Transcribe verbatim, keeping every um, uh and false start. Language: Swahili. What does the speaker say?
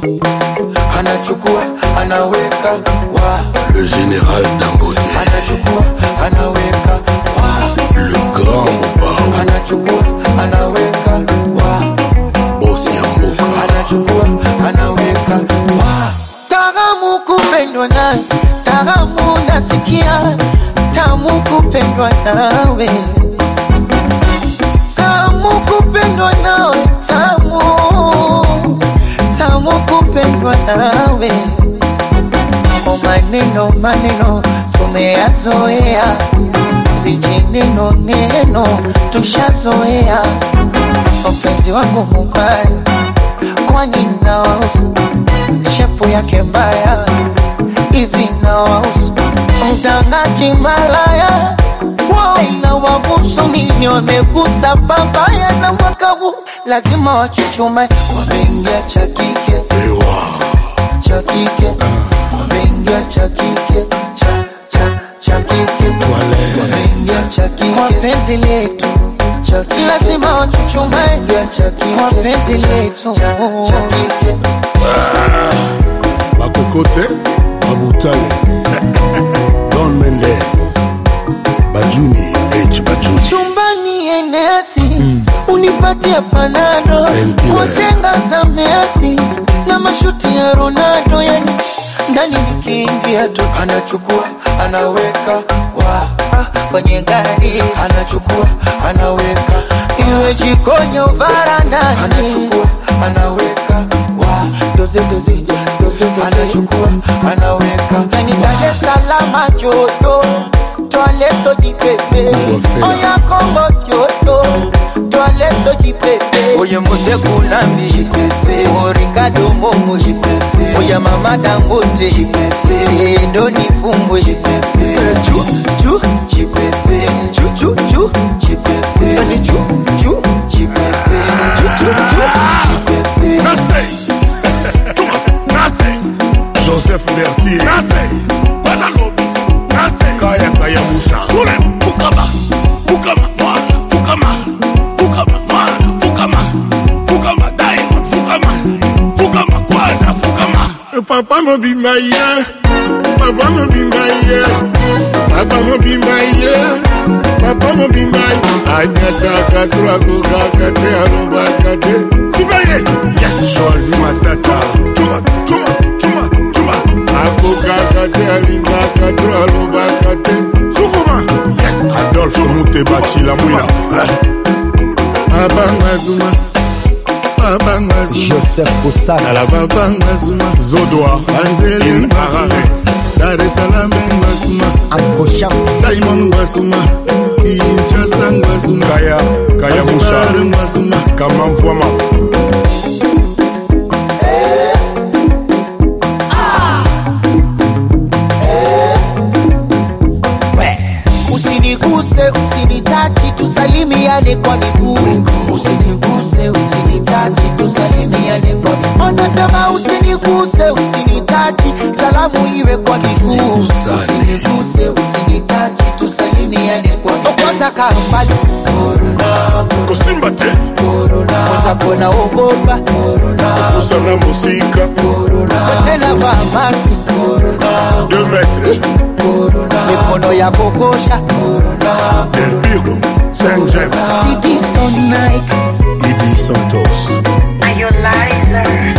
anachukua anaweka wa le général Dangote, anachukua anaweka wa le grand Bao, anachukua anaweka wa bosi ya mboka, anachukua anaweka wa Tamu kupendwa nawe, tamu nasikia, tamu kupendwa nawe, tamu kupendwa nawe, tamu, tamu kupendwa nawe. O maneno maneno tumeyazoea, vijineno neno tushazoea. Mpenzi wangu mubaya, kwani nawausu shepu yake mbaya hivi nawausu mtangaji malaya wao na wabusu nini wamegusa babaya na mwaka huu lazima wachuchume wameingia cha kike ewa cha kike wameingia cha kike cha cha cha kike wameingia cha kike kwa penzi letu cha kike lazima wachuchume cha kike kwa penzi letu cha kike Bakokote, Babutale, Don Mendes, Bajuni, H. Bajuni. Chumbani enesi, mm. unipatia panado, wajenga za Messi, na mashuti ya Ronaldo, yani ndani nikiingia tu anachukua anaweka wa kwenye gari, anachukua anaweka iwe jikoni au varandani, anachukua anaweka wa doze doze doze doze, anachukua anaweka yani Dar es Salaam joto, toale soji pepe, oya Kongo joto, toale soji pepe, oye Mose Kunambi pepe, o Ricardo Momo pepe, oya Mama Dangote pepe, Doni Fumbo pepe, chu chu pepe, chu chu chu pepe, yani chu chu pepe, chu chu chu pepe. Joseph Bertier, Nase, Badalobi, Nase, Kaya Kaya Moussa, Kule, Fukama, Fukama, Mwana, Fukama, Fukama, Mwana, Fukama, Fukama, Diamond, Fukama, Fukama, Quadra, Fukama. Papa mo be my year, Papa mo be my year, Papa mo be my year, Papa mo be my Anyata katrago kakate aroba kate. Sibaye, yes, Choisi Matata, Chuma, Chuma, Chuma, Chuma. Akoka kate alinga katra aroba kate. Sukuma, yes, Adolphe Moutebachi Lamouya, Abanga Zuma, Abanga Zuma, Joseph Koussana, la Babanga Zuma, Zodoa, Angeli Harare, Dar es Salaam Ngazuma, Ankosha, Diamond Ngazuma, Kinshasa Ngazuma, Kaya Kaya Moussa, Ngazuma, Kamamfouama. Usiniguse, usinitachi, tusalimiane kwa miguu. Usiniguse, usinitachi, tusalimiane kwa miguu. Anasema usiniguse, usinitachi, salamu iwe kwa miguu. Usiniguse, usinitachi, tusalimiane kwa miguu. Okoza kambali, corona, Kosimba te, corona. Koza kona ogopa, corona. Usana musika, Corona. Tena vaa maski, corona. deux mètres, Corona. Mikono ya kokosha, corona. Del Piro, Saint James, Titi Stone Nike. Ibi Santos. Are you liar?